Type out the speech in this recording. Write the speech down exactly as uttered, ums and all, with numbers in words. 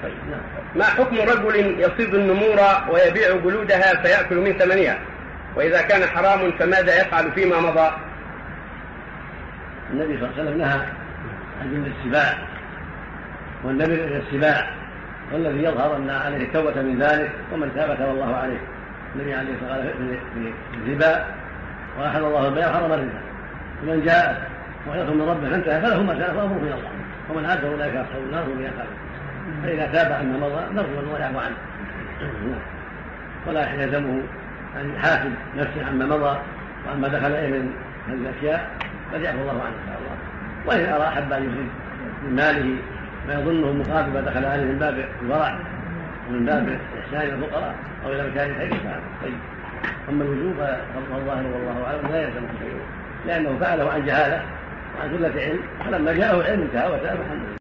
طيب. ما حكم رجل يصيد النمور ويبيع جلودها فيأكل من ثمنها، وإذا كان حرام فماذا يفعل فيما مضى؟ النبي صلى الله عليه وسلم نهى عن جلد السباع والنبي إلى السباع، والذي يظهر أن عليه التوبة من ذلك، ومن تاب تاب الله عليه. النبي عليه الصلاة والسلام في الربا وأحل الله البيع وحرم الربا، ومن جاء موعظة من ربه فانتهى فله ما سلف وأمره إلى الله، ومن عاد أولئك أصحاب النار هم فيها خالدون. فإذا تاب عما مضى نرجو أن يعفو عنه، ولا يلزمه أن يحاسب نفسه عما مضى وعما دخل إليه من هذه الأشياء، بل يعفو الله عنه إن شاء الله. وإن أرى أحب أن يخرج من ماله ما يظنه مقابل ما دخل عليه من باب الورع ومن باب إحسان الفقراء أو إلى مكان خير فعله طيب. أما الوجوب فالظاهر والله أعلم لا يلزمه شيء، لأنه فعله عن جهالة وعن قلة علم، فلما جاءه العلم انتهى وتاب.